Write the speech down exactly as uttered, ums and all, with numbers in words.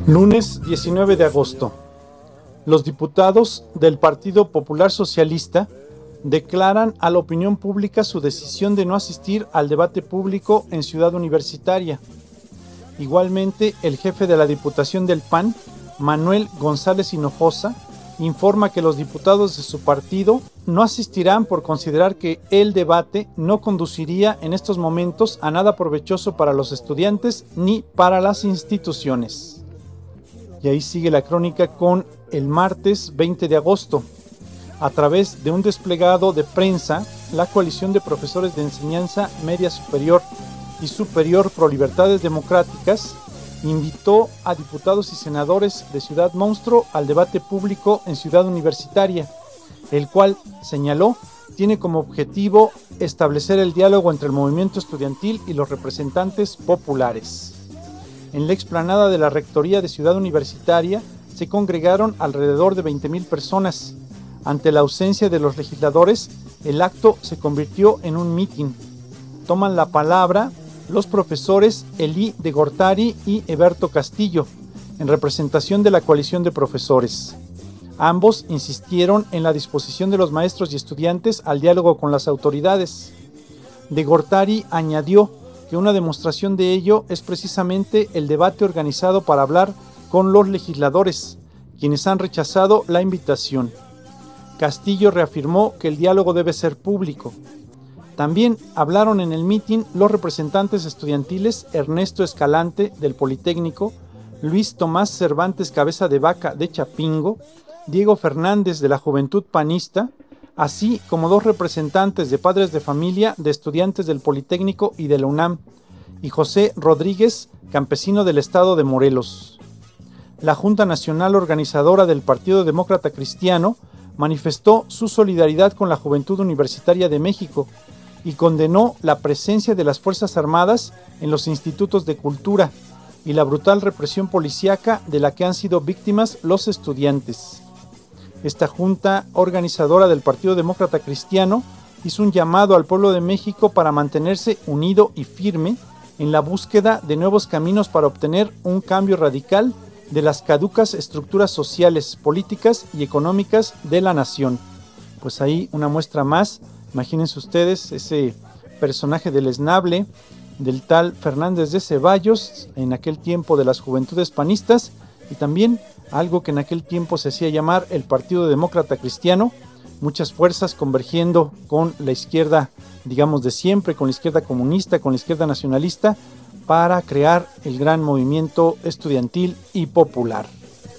Lunes diecinueve de agosto. Los diputados del Partido Popular Socialista declaran a la opinión pública su decisión de no asistir al debate público en Ciudad Universitaria. Igualmente, el jefe de la Diputación del P A N, Manuel González Hinojosa, informa que los diputados de su partido no asistirán por considerar que el debate no conduciría en estos momentos a nada provechoso para los estudiantes ni para las instituciones. Y ahí sigue la crónica con el martes veinte de agosto. A través de un desplegado de prensa, la Coalición de Profesores de Enseñanza Media Superior y Superior Pro Libertades Democráticas invitó a diputados y senadores de Ciudad Monstruo al debate público en Ciudad Universitaria, el cual, señaló, tiene como objetivo establecer el diálogo entre el movimiento estudiantil y los representantes populares. En la explanada de la Rectoría de Ciudad Universitaria se congregaron alrededor de veinte mil personas. Ante la ausencia de los legisladores, el acto se convirtió en un mitin. Toman la palabra los profesores Elí de Gortari y Eberto Castillo, en representación de la coalición de profesores. Ambos insistieron en la disposición de los maestros y estudiantes al diálogo con las autoridades. De Gortari añadió que una demostración de ello es precisamente el debate organizado para hablar con los legisladores, quienes han rechazado la invitación. Castillo reafirmó que el diálogo debe ser público. También hablaron en el mitin los representantes estudiantiles Ernesto Escalante, del Politécnico, Luis Tomás Cervantes Cabeza de Vaca, de Chapingo, Diego Fernández, de la Juventud Panista, así como dos representantes de padres de familia de estudiantes del Politécnico y de la UNAM, y José Rodríguez, campesino del estado de Morelos. La Junta Nacional Organizadora del Partido Demócrata Cristiano manifestó su solidaridad con la Juventud Universitaria de México y condenó la presencia de las Fuerzas Armadas en los institutos de cultura y la brutal represión policíaca de la que han sido víctimas los estudiantes. Esta junta organizadora del Partido Demócrata Cristiano hizo un llamado al pueblo de México para mantenerse unido y firme en la búsqueda de nuevos caminos para obtener un cambio radical de las caducas estructuras sociales, políticas y económicas de la nación. Pues ahí una muestra más, imagínense ustedes ese personaje deleznable del tal Fernández de Ceballos, en aquel tiempo de las Juventudes Panistas, y también algo que en aquel tiempo se hacía llamar el Partido Demócrata Cristiano, muchas fuerzas convergiendo con la izquierda, digamos de siempre, con la izquierda comunista, con la izquierda nacionalista, para crear el gran movimiento estudiantil y popular.